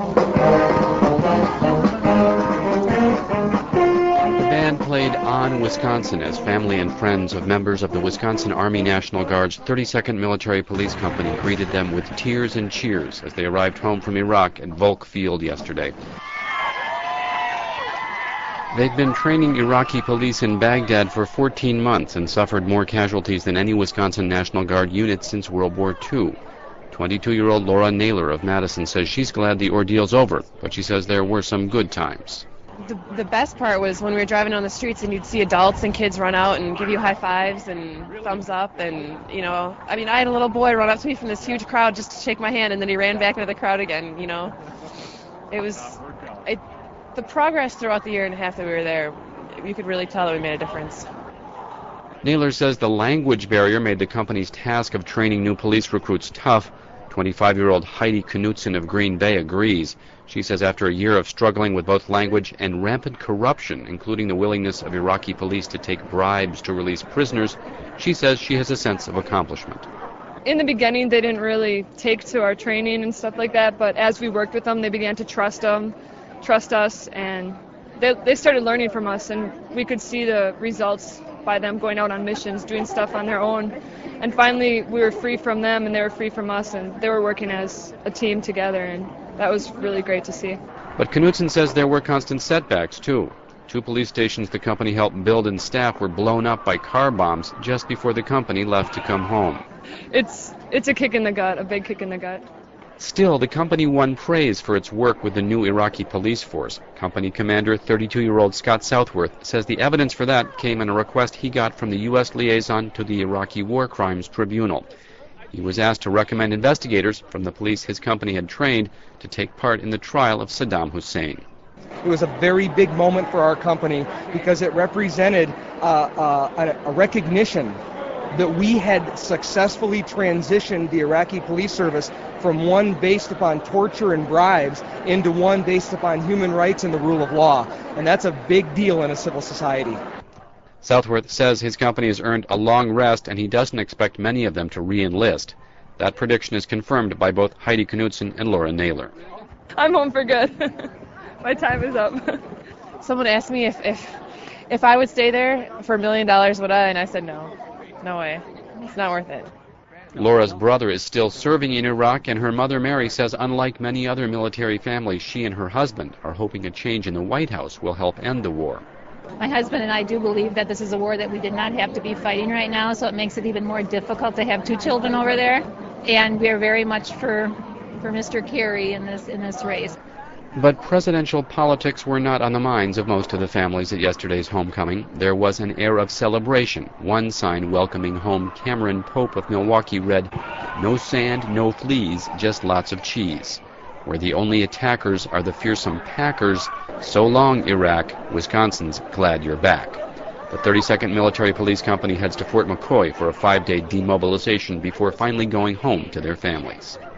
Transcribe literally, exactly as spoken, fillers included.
The band played On Wisconsin as family and friends of members of the Wisconsin Army National Guard's thirty-second Military Police Company greeted them with tears and cheers as they arrived home from Iraq at Volk Field yesterday. They've been training Iraqi police in Baghdad for fourteen months and suffered more casualties than any Wisconsin National Guard unit since World War Two. twenty-two-year-old Laura Naylor of Madison says she's glad the ordeal's over, but she says there were some good times. The, the best part was when we were driving on the streets and you'd see adults and kids run out and give you high fives and thumbs up, and, you know, I mean, I had a little boy run up to me from this huge crowd just to shake my hand, and then he ran back into the crowd again, you know. It was, it, the progress throughout the year and a half that we were there, you could really tell that we made a difference. Naylor says the language barrier made the company's task of training new police recruits tough. twenty-five-year-old Heidi Knutson of Green Bay agrees. She says after a year of struggling with both language and rampant corruption, including the willingness of Iraqi police to take bribes to release prisoners, she says she has a sense of accomplishment. In the beginning, they didn't really take to our training and stuff like that, but as we worked with them, they began to trust them, trust us, and they, they started learning from us, and we could see the results by them going out on missions, doing stuff on their own. And finally, we were free from them, and they were free from us, and they were working as a team together, and that was really great to see. But Knutson says there were constant setbacks, too. Two police stations the company helped build and staff were blown up by car bombs just before the company left to come home. It's, it's a kick in the gut, a big kick in the gut. Still, the company won praise for its work with the new Iraqi police force. Company commander, thirty-two-year-old Scott Southworth, says the evidence for that came in a request he got from the U S liaison to the Iraqi War Crimes Tribunal. He was asked to recommend investigators from the police his company had trained to take part in the trial of Saddam Hussein. It was a very big moment for our company because it represented uh, uh, a, a recognition that we had successfully transitioned the Iraqi police service from one based upon torture and bribes into one based upon human rights and the rule of law. And that's a big deal in a civil society. Southworth says his company has earned a long rest and he doesn't expect many of them to re-enlist. That prediction is confirmed by both Heidi Knutson and Laura Naylor. I'm home for good. My time is up. Someone asked me if, if, if I would stay there for a million dollars, would I? And I said no. No way. It's not worth it. Laura's brother is still serving in Iraq, and her mother Mary says unlike many other military families, she and her husband are hoping a change in the White House will help end the war. My husband and I do believe that this is a war that we did not have to be fighting right now, so it makes it even more difficult to have two children over there. And we are very much for for Mister Kerry in this in this race. But presidential politics were not on the minds of most of the families at yesterday's homecoming. There was an air of celebration. One sign welcoming home Cameron Pope of Milwaukee read, "No sand, no fleas, just lots of cheese." Where the only attackers are the fearsome Packers, so long, Iraq, Wisconsin's glad you're back. The thirty-second Military Police Company heads to Fort McCoy for a five-day demobilization before finally going home to their families.